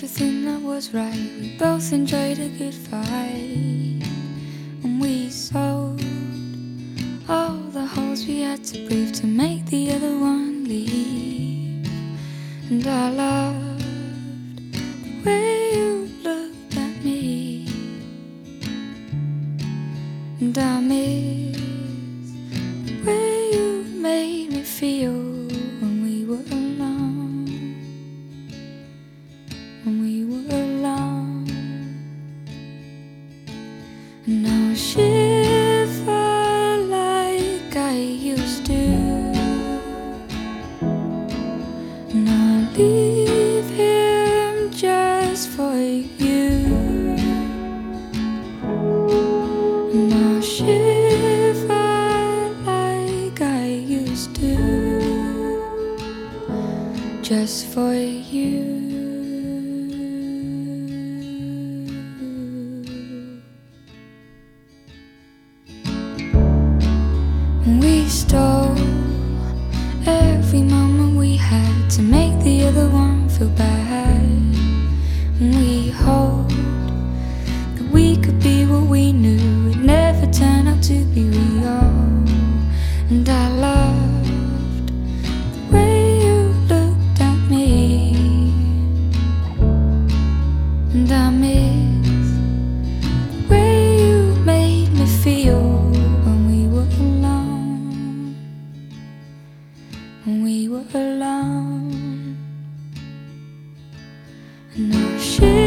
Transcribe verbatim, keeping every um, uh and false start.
everything that was right. We both enjoyed a good fight, and we sold all the holes we had to prove to make the other one leave. And I loved the way you looked at me, and I miss the way you made me feel when we were alone, when we were alone. And I'll shiver like I used to, and I'll leave him just for you, and I'll shiver like I used to, just for you. We stole every moment we had to make the other one feel bad, and we hoped that we could be what we knew would never turn out to be real. And I loved the way you looked at me, and I miss the way you made me feel when we were alone, when we were alone. And I'll share